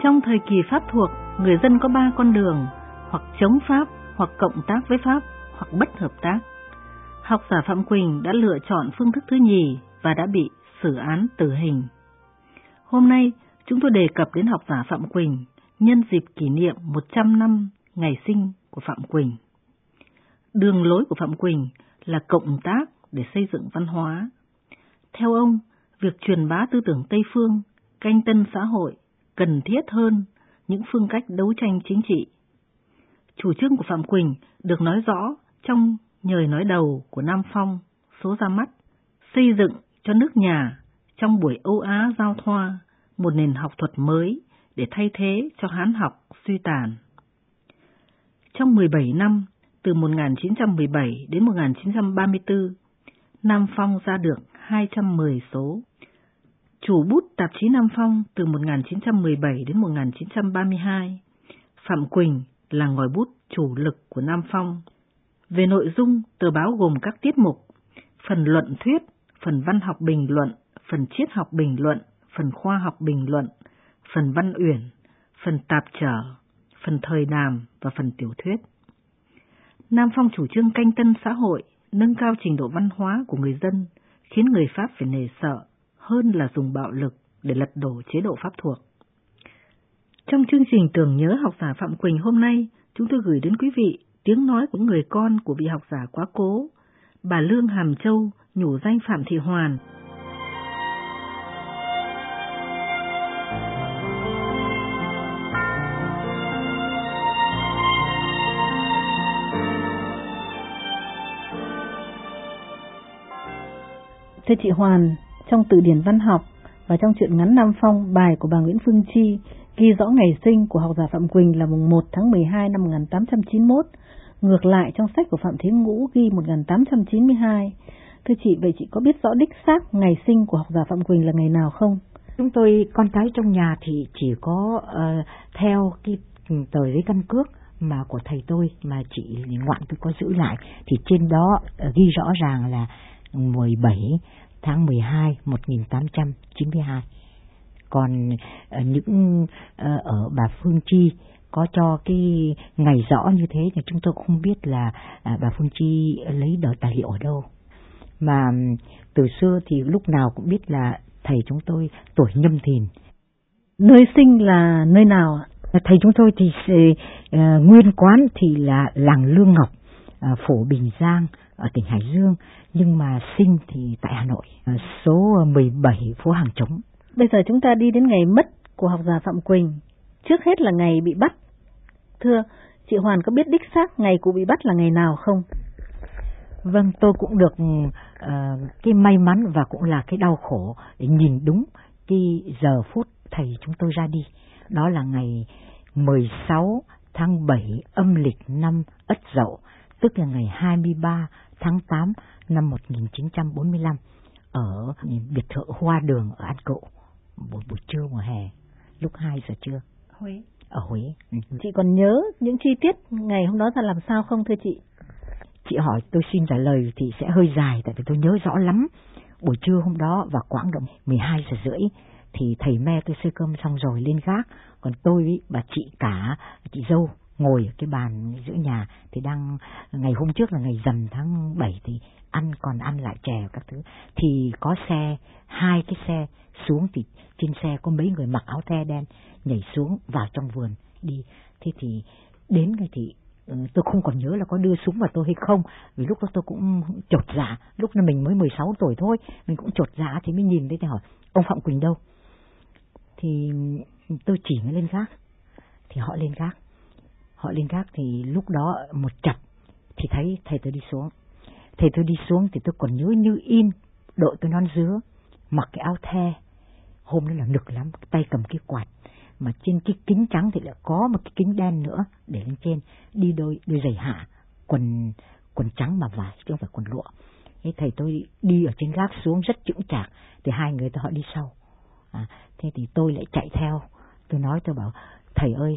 Trong thời kỳ Pháp thuộc, người dân có 3 con đường, hoặc chống Pháp, hoặc cộng tác với Pháp, hoặc bất hợp tác. Học giả Phạm Quỳnh đã lựa chọn phương thức thứ nhì và đã bị xử án tử hình. Hôm nay, chúng tôi đề cập đến học giả Phạm Quỳnh nhân dịp kỷ niệm 100 năm ngày sinh của Phạm Quỳnh. Đường lối của Phạm Quỳnh là cộng tác để xây dựng văn hóa. Theo ông, việc truyền bá tư tưởng Tây phương, canh tân xã hội cần thiết hơn những phương cách đấu tranh chính trị. Chủ trương của Phạm Quỳnh được nói rõ trong Nhời nói đầu của Nam Phong, số ra mắt, xây dựng cho nước nhà trong buổi Âu Á giao thoa một nền học thuật mới để thay thế cho Hán học suy tàn. Trong 17 năm, từ 1917 đến 1934, Nam Phong ra được 210 số. Chủ bút tạp chí Nam Phong từ 1917 đến 1932, Phạm Quỳnh là ngòi bút chủ lực của Nam Phong. Về nội dung, tờ báo gồm các tiết mục: phần luận thuyết, phần văn học bình luận, phần triết học bình luận, phần khoa học bình luận, phần văn uyển, phần tạp trở, phần thời đàm và phần tiểu thuyết. Nam Phong chủ trương canh tân xã hội, nâng cao trình độ văn hóa của người dân, khiến người Pháp phải nể sợ hơn là dùng bạo lực để lật đổ chế độ Pháp thuộc. Trong chương trình tưởng nhớ học giả Phạm Quỳnh hôm nay, chúng tôi gửi đến quý vị tiếng nói của người con của vị học giả quá cố, bà Lương Hàm Châu, nhủ danh Phạm Thị Hoàn. Thưa chị Hoàn, trong từ điển văn học và trong truyện ngắn Nam Phong, bài của bà Nguyễn Phương Chi ghi rõ ngày sinh của học giả Phạm Quỳnh là mùng 1 tháng 12 năm 1891, ngược lại trong sách của Phạm Thế Ngũ ghi 1892. Thưa chị, vậy chị có biết rõ đích xác ngày sinh của học giả Phạm Quỳnh là ngày nào không? Chúng tôi, con cái trong nhà thì chỉ có theo cái tờ giấy căn cước mà của thầy tôi mà chị ngoạn tôi có giữ lại, thì trên đó ghi rõ ràng là 17 tháng 12 1892. Còn những ở bà Phương Chi có cho cái ngày rõ như thế thì chúng tôi không biết là bà Phương Chi lấy đợt tài liệu ở đâu. Mà từ xưa thì lúc nào cũng biết là thầy chúng tôi tuổi Nhâm Thìn. Nơi sinh là nơi nào ạ? Thầy chúng tôi thì nguyên quán thì là làng Lương Ngọc, Phổ Bình Giang ở tỉnh Hải Dương, nhưng mà sinh thì tại Hà Nội, số 17 phố Hàng Trống. Bây giờ chúng ta đi đến ngày mất của học giả Phạm Quỳnh, trước hết là ngày bị bắt. Thưa chị Hoàn, có biết đích xác ngày cụ bị bắt là ngày nào không? Vâng, tôi cũng được cái may mắn và cũng là cái đau khổ để nhìn đúng cái giờ phút thầy chúng tôi ra đi. Đó là ngày 16 tháng 7 âm lịch năm Ất Dậu, tức là ngày 23 tháng 8 năm 1945 ở biệt thự Hoa Đường ở An Cựu, buổi trưa mùa hè, lúc 2 giờ trưa. Huế. Ở Huế. Chị còn nhớ những chi tiết ngày hôm đó ra làm sao không thưa chị? Chị hỏi tôi xin trả lời thì sẽ hơi dài, tại vì tôi nhớ rõ lắm. Buổi trưa hôm đó vào khoảng độ 12 giờ rưỡi thì thầy me tôi xơi cơm xong rồi lên gác, còn tôi bà chị cả chị dâu ngồi ở cái bàn giữa nhà thì đang, ngày hôm trước là ngày rằm tháng 7 thì còn ăn lại chè các thứ, thì có xe, 2 cái xe xuống, thì trên xe có mấy người mặc áo the đen nhảy xuống vào trong vườn đi. Thế thì đến ngày thì tôi không còn nhớ là có đưa súng vào tôi hay không, vì lúc đó tôi cũng chột dạ, lúc đó mình mới 16 tuổi thôi, mình cũng chột dạ, thì mới nhìn thấy thì hỏi ông Phạm Quỳnh đâu, thì tôi chỉ mới lên gác, thì họ lên gác thì lúc đó một chập thì thấy thầy tôi đi xuống. Thầy tôi đi xuống thì tôi còn nhớ như in, đội tôi nón dứa, mặc cái áo the, hôm đó là nực lắm, tay cầm cái quạt, mà trên cái kính trắng thì lại có một cái kính đen nữa để lên trên, đi đôi giày hạ, quần trắng mà vải chứ không phải quần lụa. Thế thầy tôi đi ở trên gác xuống rất chững chạc, thì 2 người họ đi sau. Thế thì tôi lại chạy theo, tôi bảo thầy ơi,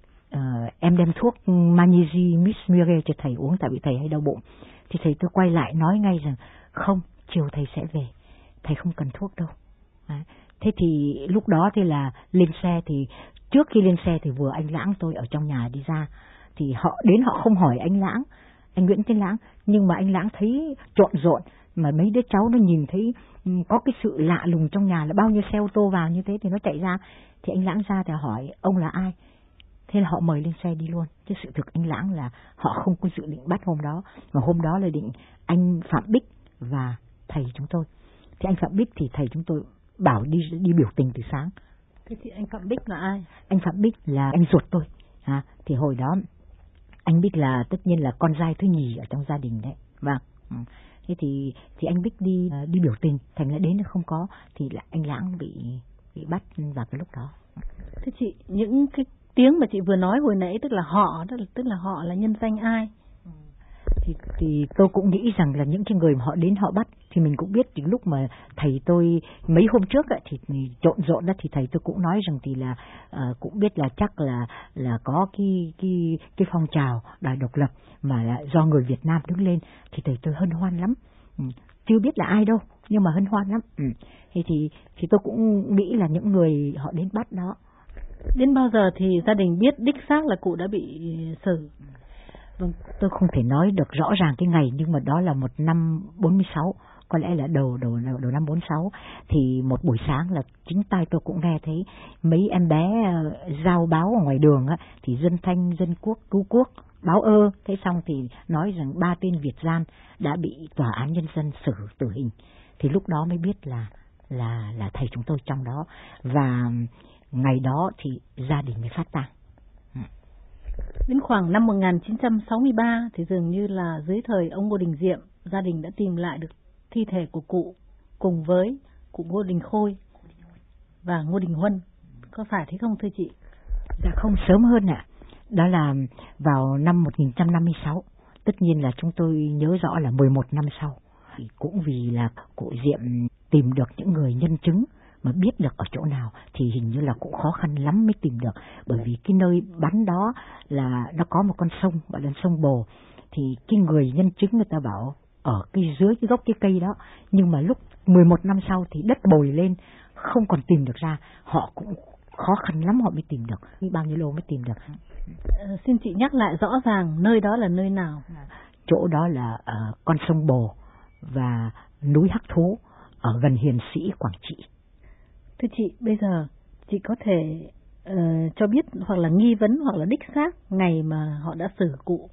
em đem thuốc Magnesi Mismire cho thầy uống, tại vì thầy hay đau bụng. Thì thầy tôi quay lại nói ngay rằng không, chiều thầy sẽ về, thầy không cần thuốc đâu. Thế thì lúc đó thì là lên xe thì trước khi lên xe thì vừa anh Lãng tôi ở trong nhà đi ra, thì họ không hỏi anh Lãng, anh Nguyễn Tiến Lãng, nhưng mà anh Lãng thấy trộn rộn, mà mấy đứa cháu nó nhìn thấy có cái sự lạ lùng trong nhà, là bao nhiêu xe ô tô vào như thế thì nó chạy ra, thì anh Lãng ra thì hỏi ông là ai, thế là họ mời lên xe đi luôn. Chứ sự thực anh Lãng là họ không có dự định bắt hôm đó, mà hôm đó là định anh Phạm Bích và thầy chúng tôi. Thì anh Phạm Bích thì thầy chúng tôi bảo đi biểu tình từ sáng. Thế thì anh Phạm Bích là ai? Anh Phạm Bích là anh ruột tôi. Thì hồi đó anh Bích là tất nhiên là con trai thứ nhì ở trong gia đình đấy. Vâng. Thế thì anh Bích đi biểu tình, thành ra đến không có, thì là anh Lãng bị bắt vào cái lúc đó. Thế chị, những cái tiếng mà chị vừa nói hồi nãy, tức là họ là nhân danh ai? Thì tôi cũng nghĩ rằng là những cái người mà họ đến họ bắt thì mình cũng biết. Thì lúc mà thầy tôi mấy hôm trước thì trộn rộn đó, thì thầy tôi cũng nói rằng thì là cũng biết là chắc là có cái phong trào đòi độc lập mà là do người Việt Nam đứng lên, thì thầy tôi hân hoan lắm. Chưa biết là ai đâu nhưng mà hân hoan lắm. Thì tôi cũng nghĩ là những người họ đến bắt đó. Đến bao giờ thì gia đình biết đích xác là cụ đã bị xử? Vâng, tôi không thể nói được rõ ràng cái ngày, nhưng mà đó là một năm 46, có lẽ là đầu năm 46, thì một buổi sáng là chính tai tôi cũng nghe thấy mấy em bé giao báo ở ngoài đường thì Dân Thanh, Dân Quốc, Cứu Quốc báo thế xong thì nói rằng 3 tên Việt gian đã bị tòa án nhân dân xử tử hình. Thì lúc đó mới biết là thầy chúng tôi trong đó, và ngày đó thì gia đình mới phát tang. Đến khoảng năm 1963 thì dường như là dưới thời ông Ngô Đình Diệm, gia đình đã tìm lại được thi thể của cụ cùng với cụ Ngô Đình Khôi và Ngô Đình Huân. Có phải thế không thưa chị? Dạ không, sớm hơn ạ. Đó là vào năm 1956. Tất nhiên là chúng tôi nhớ rõ là 11 năm sau. Cũng vì là cụ Diệm tìm được những người nhân chứng mà biết được ở chỗ nào, thì hình như là cũng khó khăn lắm mới tìm được, bởi vì cái nơi bắn đó là nó có một con sông gọi là sông Bồ, thì cái người nhân chứng người ta bảo ở dưới cái gốc cái cây đó, nhưng mà lúc 11 năm sau thì đất bồi lên không còn tìm được ra, họ cũng khó khăn lắm họ mới tìm được, bao nhiêu lâu mới tìm được. Xin chị nhắc lại rõ ràng nơi đó là nơi nào? Chỗ đó là con sông Bồ và núi Hắc Thú ở gần Hiền Sĩ, Quảng Trị. Thưa chị, bây giờ chị có thể cho biết hoặc là nghi vấn hoặc là đích xác ngày mà họ đã xử cụ?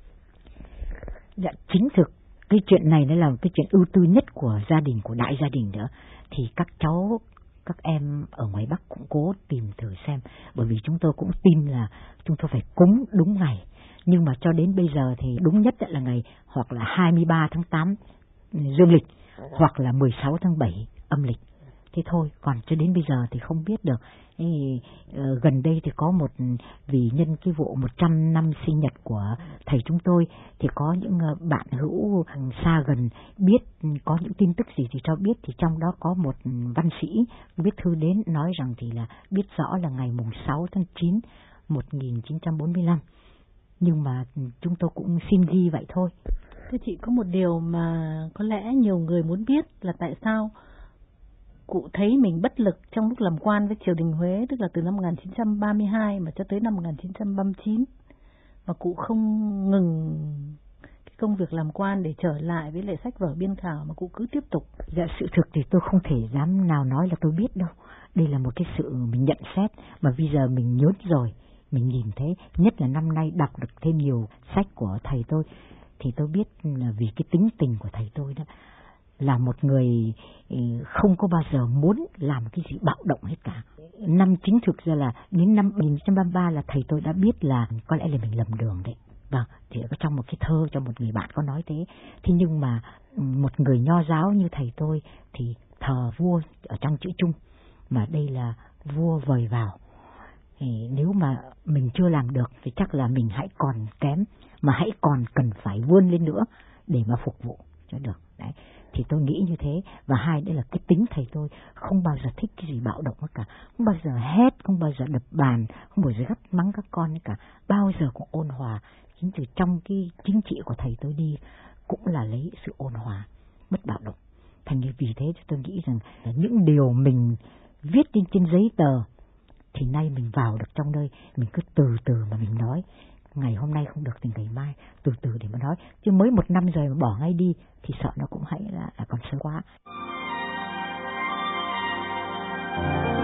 Dạ, chính thực cái chuyện này nó là cái chuyện ưu tư nhất của gia đình, của đại gia đình nữa. Thì các em ở ngoài Bắc cũng cố tìm thử xem, bởi vì chúng tôi cũng tin là chúng tôi phải cúng đúng ngày. Nhưng mà cho đến bây giờ thì đúng nhất là ngày hoặc là 23 tháng 8 dương lịch hoặc là 16 tháng 7 âm lịch. Thế thôi, còn cho đến bây giờ thì không biết được. Gần đây thì có một, vì nhân cái vụ 100 năm sinh nhật của thầy chúng tôi, thì có những bạn hữu xa gần biết có những tin tức gì thì cho biết. Thì trong đó có một văn sĩ viết thư đến nói rằng thì là biết rõ là ngày mùng 6 tháng 9 1945. Nhưng mà chúng tôi cũng xin ghi vậy thôi. Thưa chị, có một điều mà có lẽ nhiều người muốn biết là tại sao cụ thấy mình bất lực trong lúc làm quan với triều đình Huế, tức là từ năm 1932 mà cho tới năm 1939, mà cụ không ngừng cái công việc làm quan để trở lại với lại sách vở biên khảo, mà cụ cứ tiếp tục. Dạ, sự thực thì tôi không thể dám nào nói là tôi biết đâu. Đây là một cái sự mình nhận xét mà bây giờ mình nhớ rồi, mình nhìn thấy, nhất là năm nay đọc được thêm nhiều sách của thầy tôi, thì tôi biết là vì cái tính tình của thầy tôi đó, là một người không có bao giờ muốn làm cái gì bạo động hết cả. Năm chính thực ra là đến năm 1933 là thầy tôi đã biết là có lẽ là mình lầm đường đấy. Vâng, thì ở trong một cái thơ cho một người bạn có nói thế. Thế nhưng mà một người nho giáo như thầy tôi thì thờ vua ở trong chữ chung, mà đây là vua vời vào. Thì nếu mà mình chưa làm được thì chắc là mình hãy còn kém, mà hãy còn cần phải vươn lên nữa để mà phục vụ cho được. Đấy. Thì tôi nghĩ như thế. Và hai nữa là cái tính thầy tôi không bao giờ thích cái gì bạo động cả, không bao giờ hét, không bao giờ đập bàn, không bao giờ gắt mắng các con cả, bao giờ cũng ôn hòa. Chính từ trong cái chính trị của thầy tôi đi cũng là lấy sự ôn hòa, bất bạo động. Thành như vì thế tôi nghĩ rằng là những điều mình viết trên giấy tờ thì nay mình vào được trong nơi, mình cứ từ từ mà mình nói. Ngày hôm nay không được thì ngày mai từ từ để mà nói, chứ mới 1 năm rồi mà bỏ ngay đi thì sợ nó cũng hay là còn sớm quá.